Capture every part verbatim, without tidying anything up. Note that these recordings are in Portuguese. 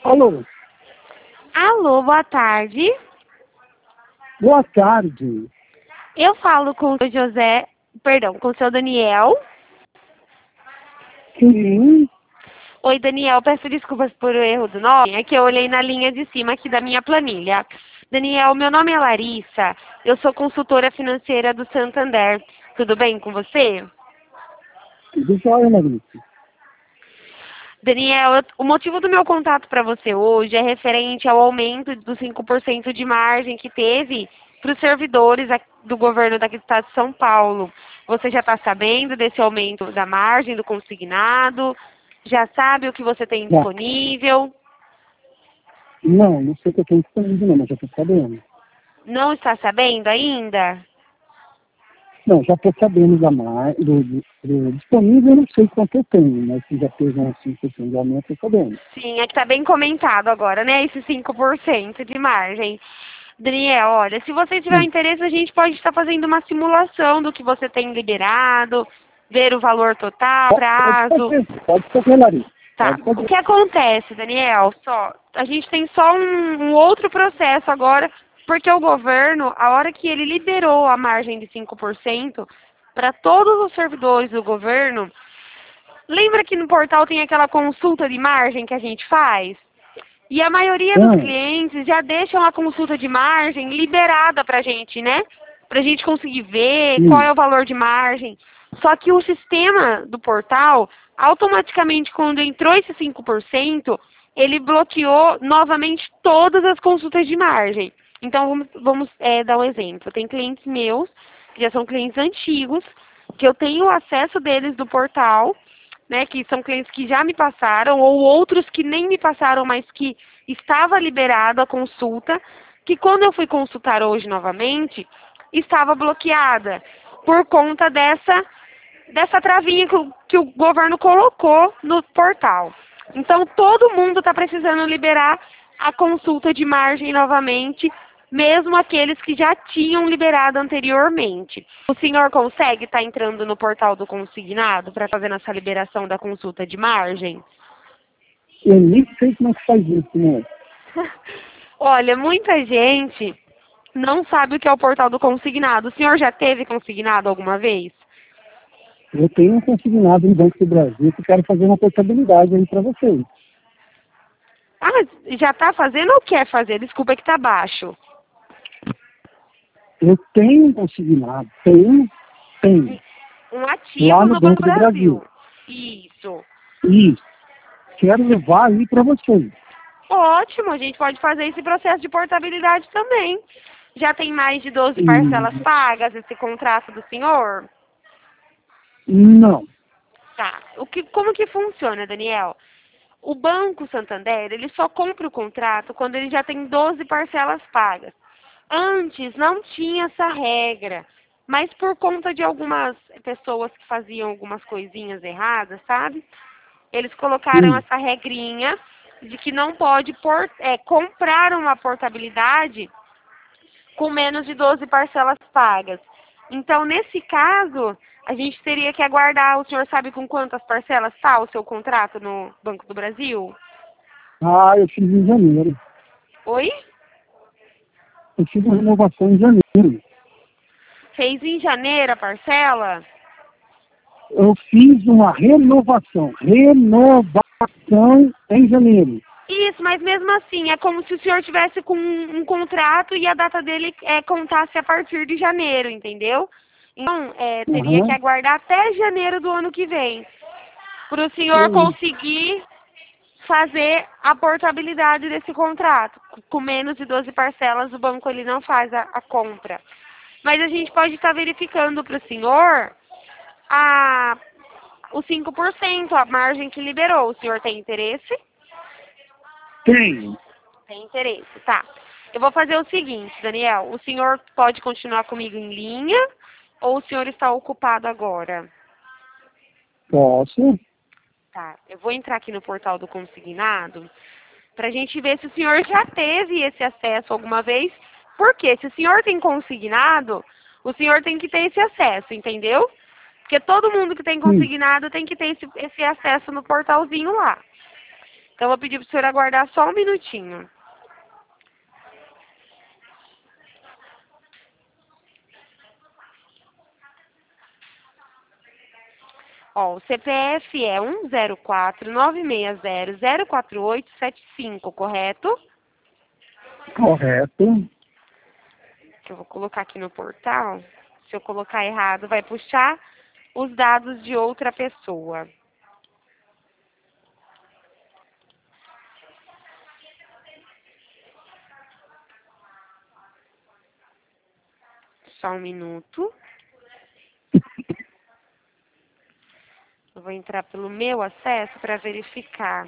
Alô, Alô, boa tarde. boa tarde. Eu falo com o seu José, perdão, com o seu Daniel. Sim, Oi, Daniel, peço desculpas por o erro do nome, é que eu olhei na linha de cima aqui da minha planilha. Daniel, meu nome é Larissa, eu sou consultora financeira do Santander. Tudo bem com você? tudo jóia, Larissa. Daniel, eu- o motivo do meu contato para você hoje é referente ao aumento dos cinco por cento de margem que teve para os servidores aqui do governo daqui do estado de São Paulo. Você já está sabendo desse aumento da margem do consignado? Já sabe o que você tem Já. disponível? Não, não sei o que eu tenho disponível, não, mas já estou sabendo. Não está sabendo ainda? Não, já estou sabendo da mar... do, do, do disponível, eu não sei quanto eu tenho, mas se já teve um cinco por cento de aumento, eu estou sabendo. Sim, é que está bem comentado agora, né? Esse cinco por cento de margem. Daniel, olha, se você tiver Sim. interesse, a gente pode estar fazendo uma simulação do que você tem liberado, ver o valor total, Pode prazo. fazer, pode fazer, Larissa. Tá. Pode O fazer. que acontece, Daniel? Só, a gente tem só um, um outro processo agora, porque o governo, a hora que ele liberou a margem de cinco por cento para todos os servidores do governo, lembra que no portal tem aquela consulta de margem que a gente faz? E a maioria dos Ah, clientes já deixam a consulta de margem liberada para a gente, né? Para a gente conseguir ver qual sim, é o valor de margem. Só que o sistema do portal, automaticamente, quando entrou esse cinco por cento, ele bloqueou novamente todas as consultas de margem. Então, vamos, vamos é, dar um exemplo. Tem clientes meus, que já são clientes antigos, que eu tenho acesso deles do portal, né, que são clientes que já me passaram, ou outros que nem me passaram, mas que estava liberado a consulta, que quando eu fui consultar hoje novamente, estava bloqueada, por conta dessa, dessa travinha que o, que o governo colocou no portal. Então, todo mundo está precisando liberar a consulta de margem novamente, mesmo aqueles que já tinham liberado anteriormente. O senhor consegue estar entrando no portal do consignado para fazer essa liberação da consulta de margem? eu nem sei como é que faz isso, né? Olha, muita gente não sabe o que é o portal do consignado. O senhor já teve consignado alguma vez? Eu tenho um consignado no Banco do Brasil que quero fazer uma portabilidade aí para vocês. Ah, mas já está fazendo ou quer fazer? Desculpa, é que está baixo. Eu tenho um consignado, tenho, tenho, Um lá ativo no no Banco Banco do Brasil. Brasil. Isso. E quero levar aí para vocês. Ótimo, a gente pode fazer esse processo de portabilidade também. Já tem mais de doze parcelas E, pagas esse contrato do senhor? não. Tá. O que, como que funciona, Daniel? O Banco Santander, ele só compra o contrato quando ele já tem doze parcelas pagas. Antes não tinha essa regra, mas por conta de algumas pessoas que faziam algumas coisinhas erradas, sabe? Eles colocaram Sim, essa regrinha de que não pode por, é, comprar uma portabilidade com menos de doze parcelas pagas. Então, nesse caso, a gente teria que aguardar, o senhor sabe com quantas parcelas está o seu contrato no Banco do Brasil? ah, eu fiz em janeiro. Oi? Eu fiz uma renovação em janeiro. Fez em janeiro a parcela? Eu fiz uma renovação. Renovação em janeiro. Isso, mas mesmo assim, é como se o senhor tivesse com um, um contrato e a data dele é, contasse a partir de janeiro, entendeu? Então, é, teria que Aham. aguardar até janeiro do ano que vem, para o senhor Sim. conseguir fazer a portabilidade desse contrato. Com menos de doze parcelas, o banco ele não faz a, a compra. Mas a gente pode estar verificando para o senhor a, os cinco por cento, a margem que liberou. O senhor tem interesse? Tem. Tem interesse, tá. Eu vou fazer o seguinte, Daniel. O senhor pode continuar comigo em linha ou o senhor está ocupado agora? Posso? Tá. Eu vou entrar aqui no portal do consignado para a gente ver se o senhor já teve esse acesso alguma vez. Porque se o senhor tem consignado, o senhor tem que ter esse acesso, entendeu? Porque todo mundo que tem Sim. consignado tem que ter esse, esse acesso no portalzinho lá. Então, eu vou pedir para o senhor aguardar só um minutinho. Ó, o C P F é um zero quatro nove seis zero zero quatro oito sete cinco, correto? Correto. Que eu vou colocar aqui no portal. Se eu colocar errado, vai puxar os dados de outra pessoa. Só um minuto. Eu vou entrar pelo meu acesso para verificar.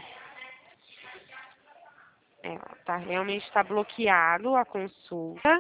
É, ó, tá, realmente está bloqueado a consulta.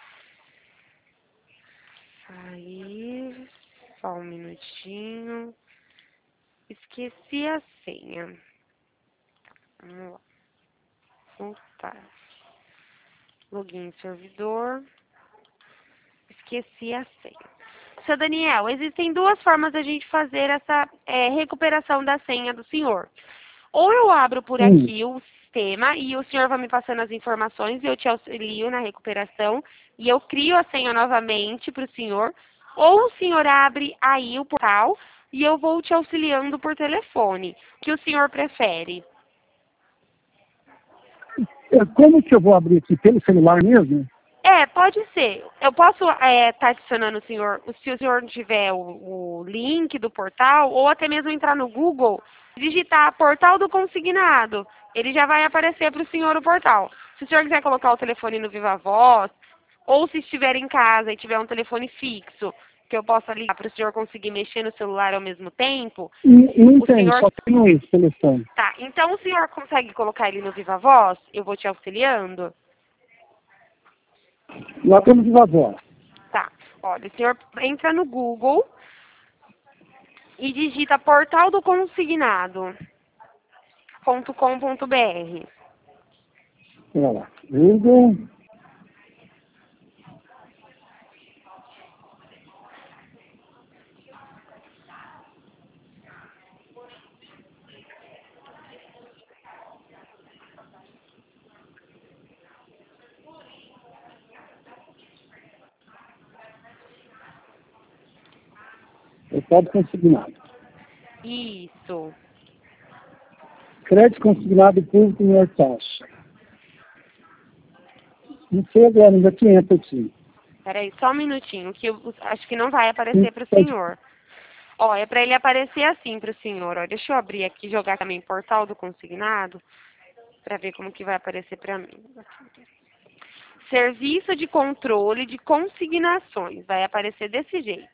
Aí, só um minutinho. Esqueci a senha. Vamos lá. Voltar. Login servidor. Esqueci a senha. Seu Daniel, existem duas formas da gente fazer essa é, recuperação da senha do senhor. Ou eu abro por Hum. aqui o sistema e o senhor vai me passando as informações e eu te auxilio na recuperação e eu crio a senha novamente para o senhor. Ou o senhor abre aí o portal e eu vou te auxiliando por telefone. O que o senhor prefere? É, como que eu vou abrir aqui? Pelo celular mesmo? É, pode ser. Eu posso estar é, tá adicionando o senhor, se o senhor não tiver o, o link do portal, ou até mesmo entrar no Google, digitar portal do consignado. Ele já vai aparecer para o senhor o portal. Se o senhor quiser colocar o telefone no Viva Voz, ou se estiver em casa e tiver um telefone fixo, que eu possa ligar para o senhor conseguir mexer no celular ao mesmo tempo. Não, não o tem, senhor... só tenho esse telefone. Tá, então o senhor consegue colocar ele no Viva Voz? Eu vou te auxiliando. Lá temos Viva Voz. Tá. Olha, o senhor entra no Google e digita portal do consignado ponto com ponto br. Olha lá. Google. Portal do consignado. Isso. Crédito consignado público menor taxa. Não sei agora, ainda que entra aqui. Peraí, só um minutinho, que eu acho que não vai aparecer para o senhor. Ó, é para ele aparecer assim para o senhor. Ó, deixa eu abrir aqui e jogar também portal do consignado para ver como que vai aparecer para mim. Serviço de controle de consignações. Vai aparecer desse jeito.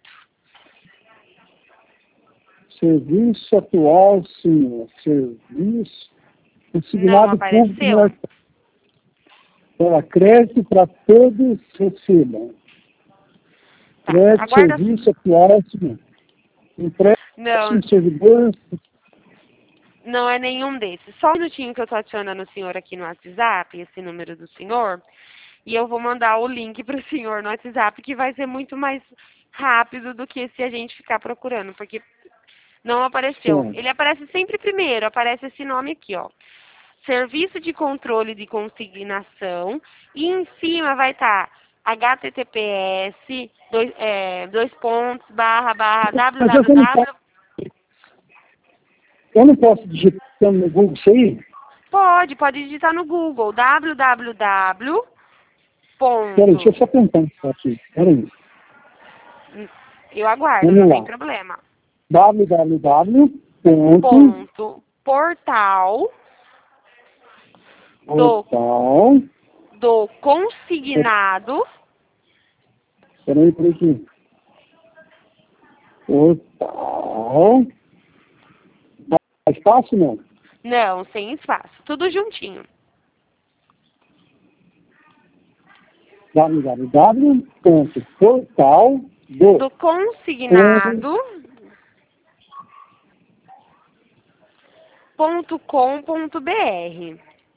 Serviço atual, senhor. Serviço Não consignado público apareceu? menor taxa. Para crédito para todos recebam. Tá, Crédito, aguarda. serviço atual, senhor. Empréstimo, Não, servidor. não é nenhum desses. Só um minutinho que eu tô adicionando o senhor aqui no WhatsApp, esse número do senhor, e eu vou mandar o link para o senhor no WhatsApp, que vai ser muito mais rápido do que se a gente ficar procurando, porque não apareceu. Sim. Ele aparece sempre primeiro, aparece esse nome aqui, ó. Serviço de controle de consignação, e em cima vai estar H T T P S, dois, é, dois pontos, barra, barra, Mas eu não www. posso, eu não posso digitar no Google isso aí? Pode, pode digitar no Google, www. Peraí, deixa eu só tentar isso aqui. Peraí. Eu aguardo, Vamos não lá. tem problema. www. Ponto, portal do, Portal. do consignado. Peraí, peraí aqui. Portal. Mais fácil, não? Não, sem espaço, tudo juntinho. www. Portal do, Do consignado ponto com ponto br.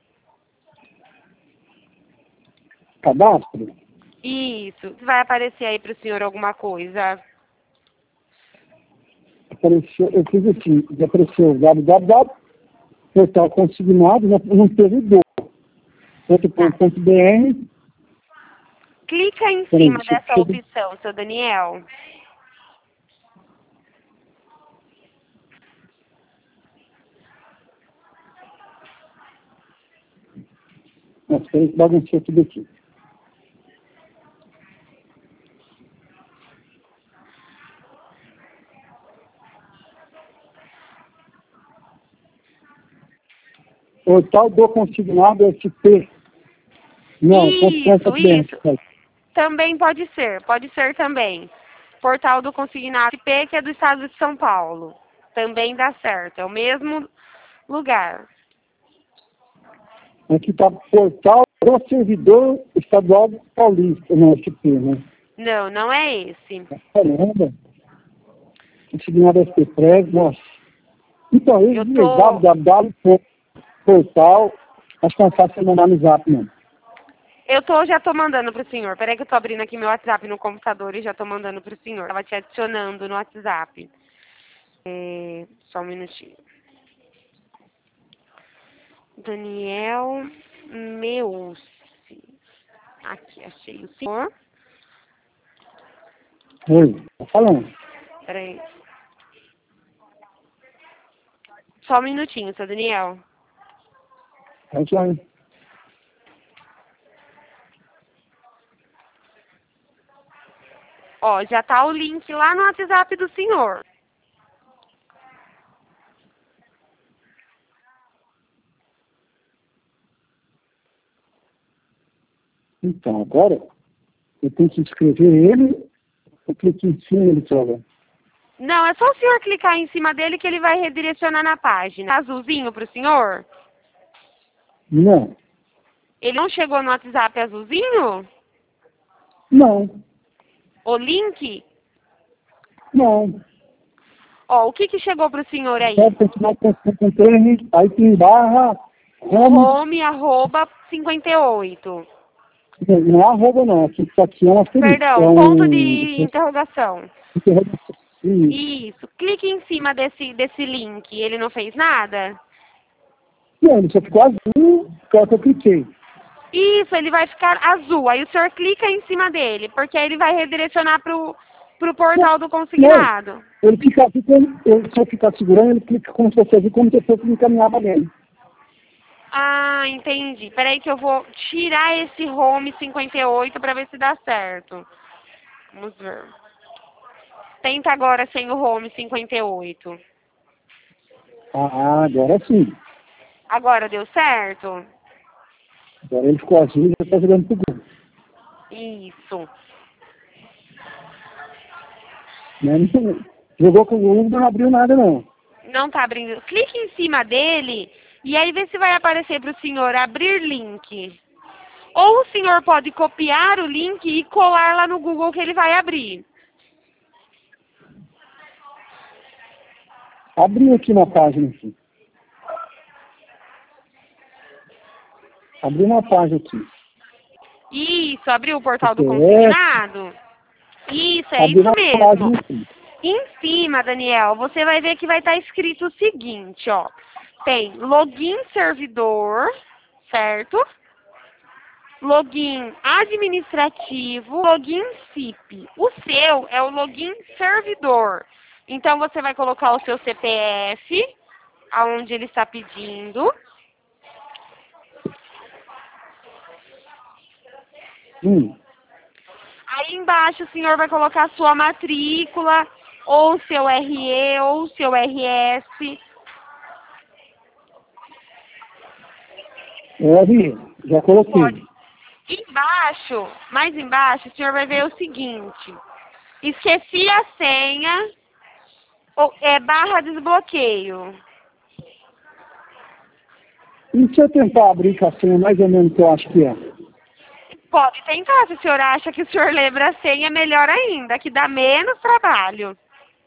cadastro. Isso. Vai aparecer aí para o senhor alguma coisa? Apareceu, eu fiz assim, apareceu www. portal consignado, não, não teve dor. ponto com ponto b r. Clica em Peraí, cima deixa eu- dessa opção, seu Daniel. Nossa, peraí que bagunçou tudo aqui. Portal do consignado S P. Não, ponto com Isso, ponto b r. isso. Também pode ser, pode ser também. Portal do Consignado P, que é do estado de São Paulo. Também dá certo, é o mesmo lugar. Aqui está portal do servidor estadual paulista, não, S P, né? Não, não é esse. Caramba. Consignado S P Preg, nossa. Então, Eu esse tô- www ponto portal, acho que é fácil você mandar no zap mesmo. Eu tô, já tô mandando pro senhor. Peraí que eu tô abrindo aqui meu WhatsApp no computador e já tô mandando pro senhor. Tava te adicionando no WhatsApp. É, só um minutinho. Daniel Meucci. Aqui, achei o senhor. Oi, tá falando. Peraí. Só um minutinho, seu Daniel. É isso aí. Ó, já tá o link lá no WhatsApp do senhor. Então, agora, eu tenho que escrever ele, eu clico em cima ele joga. Não, é só o senhor clicar em cima dele que ele vai redirecionar na página. Tá azulzinho pro senhor? Não, Ele não chegou no WhatsApp azulzinho? não, O link? não. Ó, o que que chegou pro senhor aí? Pode continuar com com trem, aí tem barra, home, Home, arroba, cinquenta e oito. não é arroba não, aqui, isso aqui é um asterisco. Perdão, é um, ponto de interrogação. interrogação. Isso. Isso. Clique em cima desse, desse link. Ele não fez nada? Não, ele só ficou azul, que é o que eu cliquei. Isso, ele vai ficar azul. Aí o senhor clica em cima dele, porque aí ele vai redirecionar pro, pro portal do consignado. Ele fica, fica ele, se eu ficar segurando, ele clica como se fosse azul, como se fosse encaminhava nele. Ah, entendi. Peraí que eu vou tirar esse home cinquenta e oito para ver se dá certo. Vamos ver. Tenta agora sem o home cinquenta e oito. Ah, agora sim. Agora deu certo? Agora ele ficou azul e já está jogando pro gol. Isso. Né? Não- Jogou com o gol, não abriu nada não. Não tá abrindo. Clique em cima dele e aí vê se vai aparecer para o senhor abrir link. Ou o senhor pode copiar o link e colar lá no Google que ele vai abrir. Abriu aqui na página aqui. Abriu uma página aqui. Isso, abriu o portal do É. consignado? Isso, é Abriu isso uma mesmo. página aqui. Em cima, Daniel, você vai ver que vai estar escrito o seguinte, ó. Tem login servidor, certo? Login administrativo, login S I P. O seu é o login servidor. Então, você vai colocar o seu C P F, aonde ele está pedindo. Hum. Aí embaixo o senhor vai colocar a sua matrícula, ou seu R E, ou seu R S. R, já coloquei. Pode. Embaixo, mais embaixo, o senhor vai ver o seguinte. Esqueci a senha, ou, é barra desbloqueio. E se eu tentar abrir com a senha mais ou menos que eu acho que é? Pode tentar, se o senhor acha que o senhor lembra a senha, melhor ainda, que dá menos trabalho.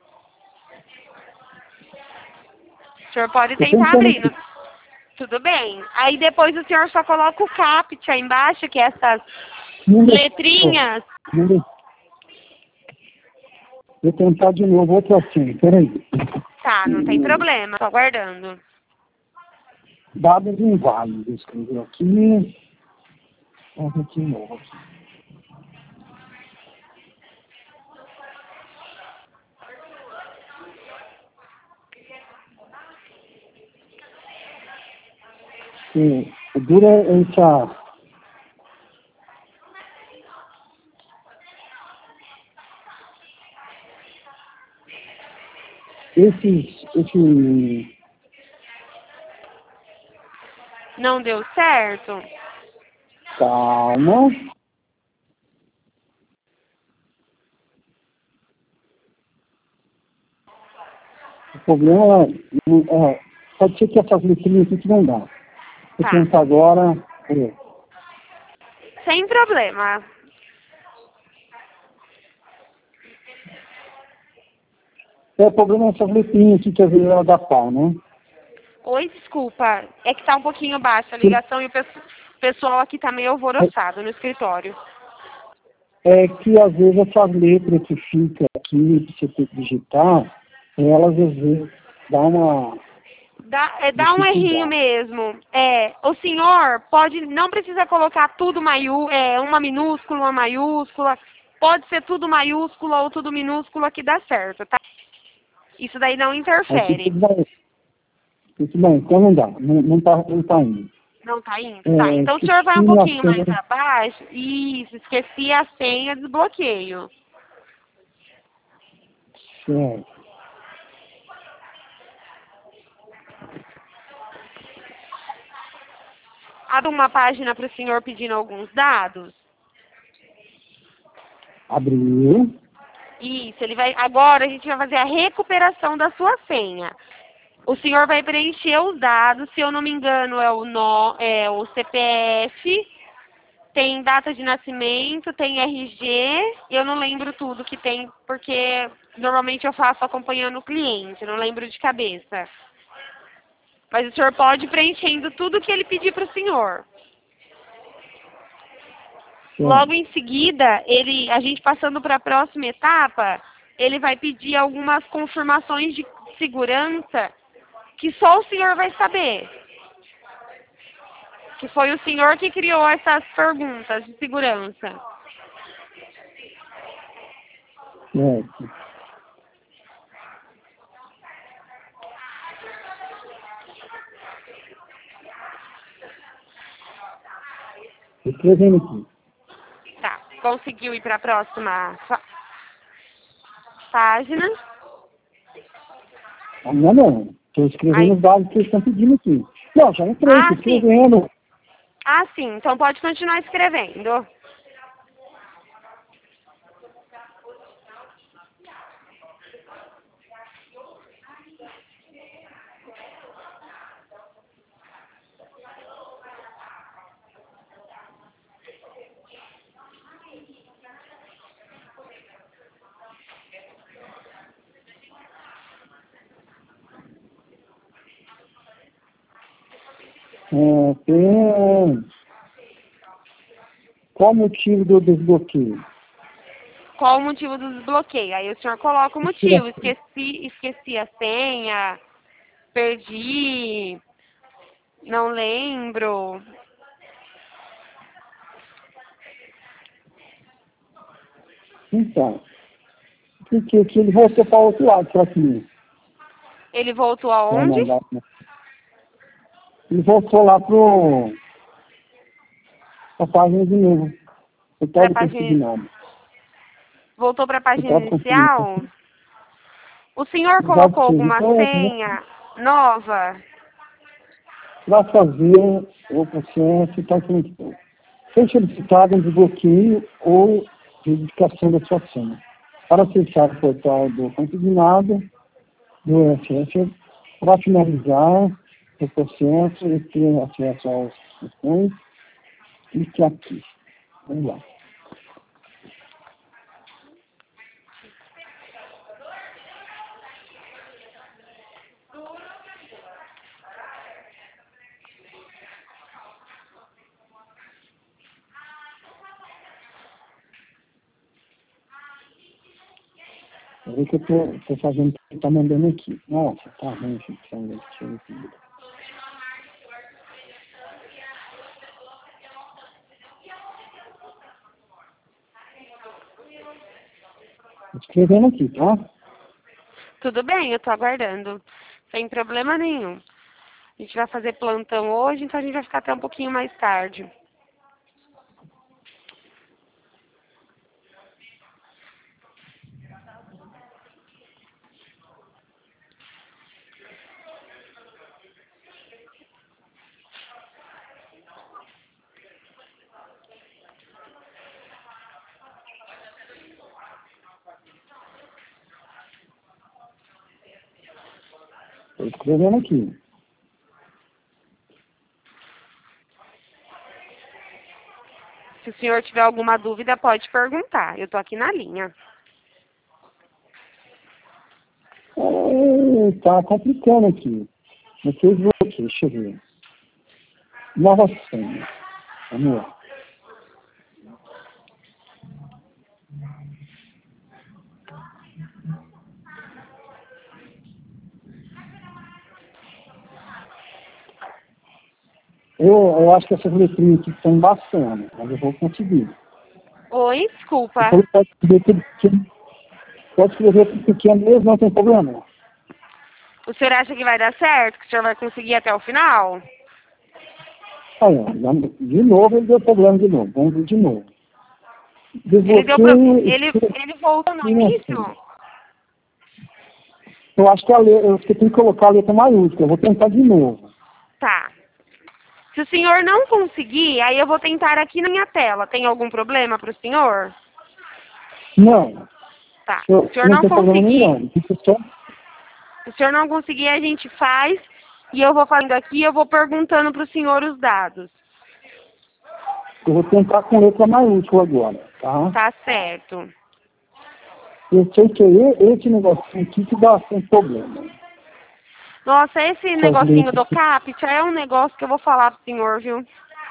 O senhor pode Tô tentar tentando abrir. aqui. Tudo bem. Aí depois o senhor só coloca o CAPTCHA embaixo, que é essas Não deu- letrinhas. Não deu. Vou tentar de novo outra senha, peraí. Tá, não tem problema, tô aguardando. Dados inválidos, escreveu aqui. Vamos ver de novo aqui. Sim, o duro é essa. Esses, esse, Não deu certo? calma. O problema é, é, pode ser que essas letrinhas aqui que não dá. Vou Tá. tentar agora. É, Sem problema. é o problema é essas letrinhas aqui que às vezes ela dá pau, né? Oi, desculpa. É que tá um pouquinho baixa a ligação e o pesso- pessoal aqui tá meio alvoroçado no escritório. É que às vezes essas letras que ficam aqui, que você tem que digitar, elas às vezes dão uma Dá, é, dá um errinho dificuldade. mesmo. É, o senhor pode, não precisa colocar tudo maiú, é, uma minúscula, uma maiúscula. Pode ser tudo maiúscula ou tudo minúscula que dá certo, tá? Isso daí não Aí tem que interfere. dar. Tem que dar, então não dá, não, não, tá, não tá indo. Não tá indo? Tá. É, Então o senhor vai um esqueci a pouquinho mais senha. abaixo. Isso, esqueci a senha de desbloqueio. Certo. Abre uma página para o senhor pedindo alguns dados. Abriu. Isso, ele vai. Agora a gente vai fazer a recuperação da sua senha. O senhor vai preencher os dados, se eu não me engano, é o, no, é o C P F, tem data de nascimento, tem R G, eu não lembro tudo que tem, porque normalmente eu faço acompanhando o cliente, não lembro de cabeça. Mas o senhor pode ir preenchendo tudo que ele pedir para o senhor. Logo Certo. em seguida, ele, a gente passando para a próxima etapa, ele vai pedir algumas confirmações de segurança que só o senhor vai saber. Que foi o senhor que criou essas perguntas de segurança. Certo. Escrevendo aqui. Tá, conseguiu ir para a próxima fa- página. Ainda não. Estou escrevendo Aí. os dados que eles estão pedindo aqui. Não, já entrei, Ah, estou sim. escrevendo. Ah, sim. Então pode continuar escrevendo. É, tem... Qual o motivo do desbloqueio? Qual o motivo do desbloqueio? Aí o senhor coloca o motivo. Expiração. Esqueci, esqueci a senha, perdi, não lembro. Então, porque aqui ele voltou para o outro lado, para aqui. Ele voltou Para aonde? mandar. Ele voltou lá para a página de novo. Eu Para a estava página. conseguindo nada. Voltou para a Eu página estava conseguindo. inicial? O senhor Pode colocou ser. alguma Então, senha nova? para fazer o processo, está aqui. Foi solicitado um desbloqueio ou verificação da sua senha. Para acessar o portal do consignado, do S S, para finalizar o processo e ter acesso às instruções, clique aqui. Vamos lá. Eu ver que eu estou fazendo o que está mandando aqui. Nossa, tá ruim esse som desse time aqui. escrevendo aqui, tá? Tudo bem, eu tô aguardando. Sem problema nenhum. A gente vai fazer plantão hoje, então a gente vai ficar até um pouquinho mais tarde. Estou escrevendo aqui. Se o senhor tiver alguma dúvida, pode perguntar. Eu tô aqui na linha. É, tá complicando aqui. No Facebook, deixa eu ver. Nova senha. Vamos lá. Eu, eu acho que essas letrinhas aqui estão embaçando, mas eu vou conseguir. Oi, desculpa. Você pode escrever tudo pequeno, pode escrever tudo pequeno mesmo, não tem problema. O senhor acha que vai dar certo? Que o senhor vai conseguir até o final? Aí, ó, de novo ele deu problema de novo. Vamos ver de novo. Ele deu pro... ele, ele voltou no início? Eu acho que a letra, você tem que colocar a letra maiúscula. Eu vou tentar de novo. Tá. Se o senhor não conseguir, aí eu vou tentar aqui na minha tela. Tem algum problema para o senhor? Não. Tá. Eu, Se o senhor não não tem problema conseguir, nenhum. Só... se o senhor não conseguir, a gente faz e eu vou falando aqui, eu vou perguntando para o senhor os dados. Eu vou tentar com letra maiúscula agora, tá? Tá certo. Eu sei que é esse negocinho aqui que dá um problema. Nossa, esse negocinho do CAPTCHA é um negócio que eu vou falar pro senhor, viu?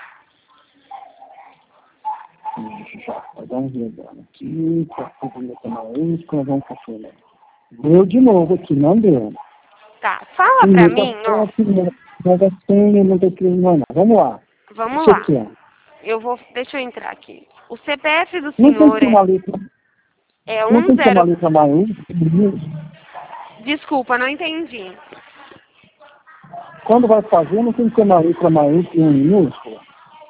Já, vamos ver agora. Aqui, tá com letra maiúscula, vamos confirmar. Deu de novo aqui, não deu. Tá, fala pra Primeiro, mim, ó. Negocinho, não tem escrevendo mais nada. Vamos lá. Vamos Isso lá. aqui, ó. Eu vou, deixa eu entrar aqui. O C P F do Não tem senhor que ter uma é, letra, é não um tem que ter uma zero... letra maiúscula. Desculpa, não entendi. Quando vai fazer, não tem que ter uma letra maiúscula e uma minúscula.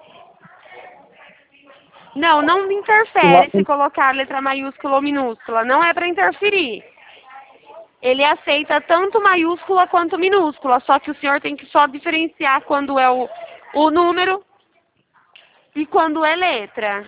Não, não interfere se colocar letra maiúscula ou minúscula. Não é para interferir. Ele aceita tanto maiúscula quanto minúscula, só que o senhor tem que só diferenciar quando é o, o número e quando é letra.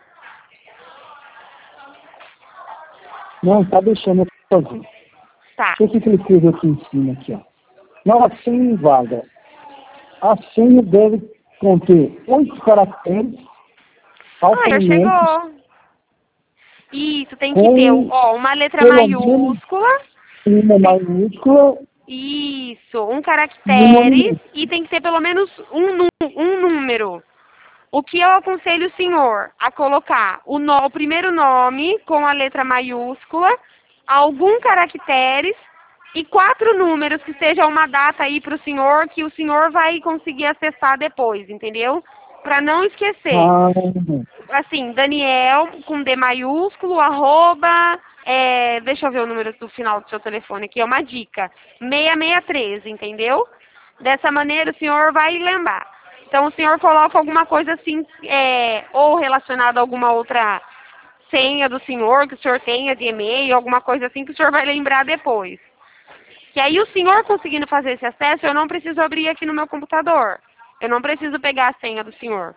Não, tá deixando eu fazer. Tá. O que que ele escreveu aqui em cima, aqui, ó? Nova senha vaga. A senha deve conter oito caracteres Ah, já alfanuméricos chegou. Isso, tem que com ter ó, uma letra pelo menos maiúscula. uma maiúscula. Isso, um caractere e tem que ter pelo menos um, nu- um número. O que eu aconselho o senhor a colocar o, no, o primeiro nome com a letra maiúscula, algum caracteres e quatro números que seja uma data aí para o senhor que o senhor vai conseguir acessar depois, entendeu? Para não esquecer. Ah, Assim, Daniel com D maiúsculo, arroba, é, deixa eu ver o número do final do seu telefone aqui, é uma dica, seis seis três, entendeu? Dessa maneira o senhor vai lembrar. Então o senhor coloca alguma coisa assim, é, ou relacionada a alguma outra senha do senhor, que o senhor tenha de e-mail, alguma coisa assim que o senhor vai lembrar depois. Que aí o senhor conseguindo fazer esse acesso, eu não preciso abrir aqui no meu computador. Eu não preciso pegar a senha do senhor.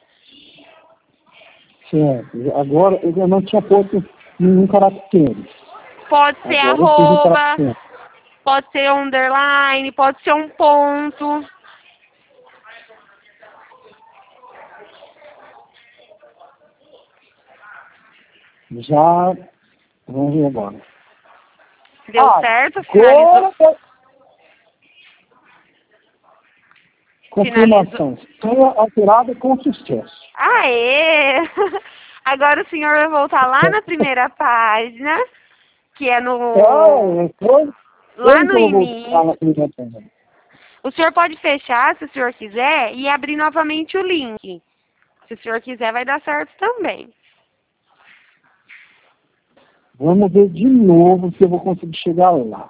certo. Agora eu não tinha posto nenhum caractere. Pode ser Agora eu fiz um arroba, caractere. pode ser underline, pode ser um ponto. Já, vamos ver agora. Deu Ah, certo? agora Finalizou? tá- Confirmação. Senha alterada com sucesso. Aê! Agora o senhor vai voltar lá na primeira página, que é no... Ah, foi? Lá Como no que eu vou início. falar na primeira página? O senhor pode fechar, se o senhor quiser, e abrir novamente o link. Se o senhor quiser, vai dar certo também. Vamos ver de novo se eu vou conseguir chegar lá.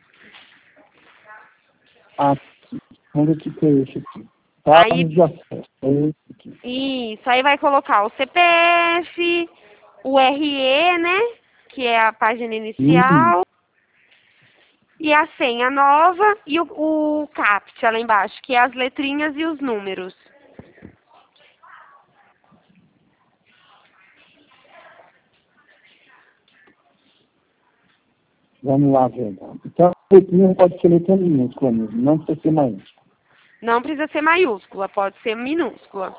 Aqui. Vamos ver o que é esse aqui. Dados Aí, de acesso. É esse aqui. isso, aí vai colocar o C P F, o R E, né? Que é a página Hum, inicial. E a senha nova e o, o CAPTCHA lá embaixo, que é as letrinhas e os números. vamos lá ver. Então, a letrinha pode ser letra minúscula mesmo, não precisa ser maiúscula. Não precisa ser maiúscula, pode ser minúscula.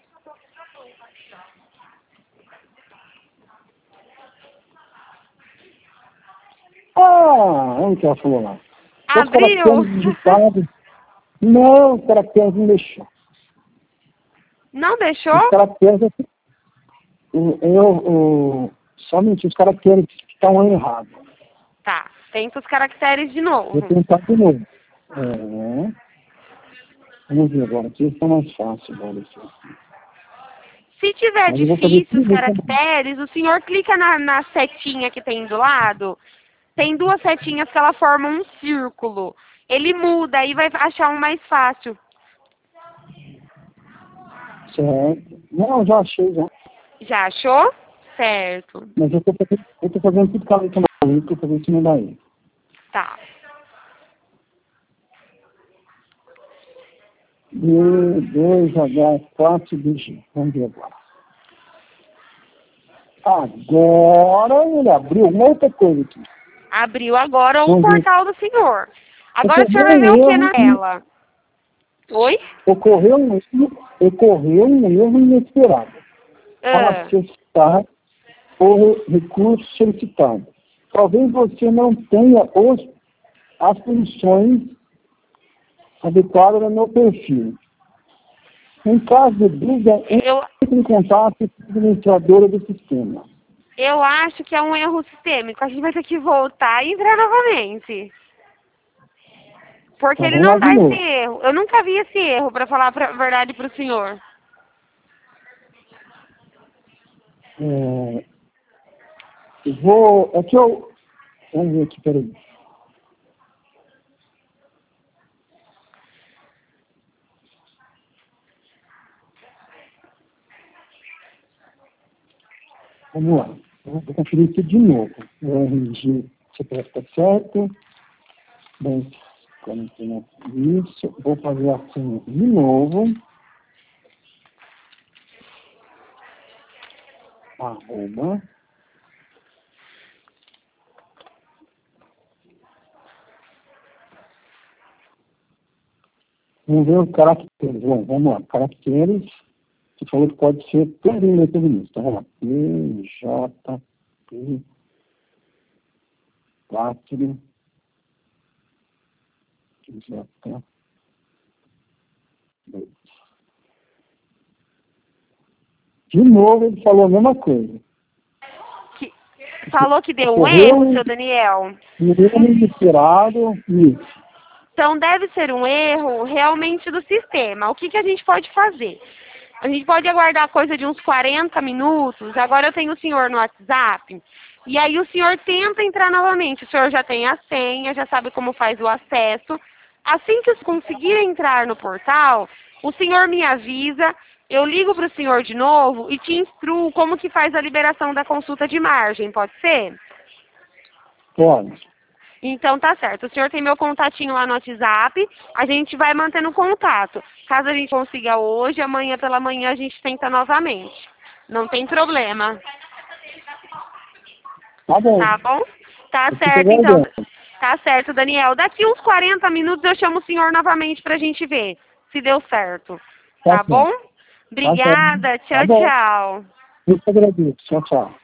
Ah, onde que ela falou lá? Os Abriu! caracteres digitados. Não, os caracteres não deixou. Não deixou? Os caracteres. Eu, eu, eu, somente os caracteres que estão errados. Tá, tenta os caracteres de Vou novo. tentar de novo. É. Vamos ver agora. Aqui está mais fácil. Agora, esse aqui. Se tiver Mas eu vou fazer difícil os tudo também. caracteres, o senhor clica na, na setinha que tem do lado. Tem duas setinhas que ela formam um círculo. Ele muda, aí vai achar um mais fácil. Certo. Não, já achei já. Já achou? Certo. Mas eu estou fazendo, eu tô fazendo tudo com a letra maiúscula para ver se não dá erro. Tá. D, dois, H, quatro, D, G. Vamos ver agora. Agora ele abriu uma outra coisa aqui. Abriu agora o Vamos ver. portal do senhor. Agora o senhor Ocorreu vai ver um o que na erro, tela? Oi? ocorreu um erro, ocorreu um erro inesperado. Ao Ah, acessar o recurso solicitado. Talvez você não tenha os, as posições adequadas no meu perfil. Em caso de dúvida, eu, entre em contato com a administradora do sistema. eu acho que é um erro sistêmico. A gente vai ter que voltar e entrar novamente. Porque Então, ele vamos lá não de dá esse novo. erro. Eu nunca vi esse erro, para falar a verdade para o senhor. É, eu vou... Aqui eu... Vamos ver aqui, peraí. Vamos lá. Eu vou conferir aqui de novo. O R G, C P F está certo. Bem, quarenta, isso. Vou fazer assim de novo. Arroba. Vamos ver os caracteres. Bom, vamos lá. Caracteres. Você falou que pode ser tudo em letra minúscula. Então, vamos lá. P, J, P, quatro, J, dois. De novo, ele falou a mesma coisa. Que, falou que deu um Ocorreu erro, seu Daniel? um erro inesperado. Isso. Então deve ser um erro realmente do sistema. O que, que a gente pode fazer? A gente pode aguardar coisa de uns quarenta minutos. Agora eu tenho o senhor no WhatsApp. E aí o senhor tenta entrar novamente. O senhor já tem a senha, já sabe como faz o acesso. Assim que eu conseguir entrar no portal, o senhor me avisa, eu ligo para o senhor de novo e te instruo como que faz a liberação da consulta de margem, pode ser? Pode. Então tá certo. O senhor tem meu contatinho lá no WhatsApp, a gente vai mantendo contato. Caso a gente consiga hoje, amanhã pela manhã a gente tenta novamente. Não tem problema. Tá bom. Tá bom? Tá Eu fico certo, então. aguardando. Tá certo, Daniel. Daqui uns quarenta minutos eu chamo o senhor novamente pra gente ver se deu certo. Tá Tá certo. bom? Tá certo. Obrigada. Tá Tchau, bom. tchau. Eu que agradeço. Tchau, tchau.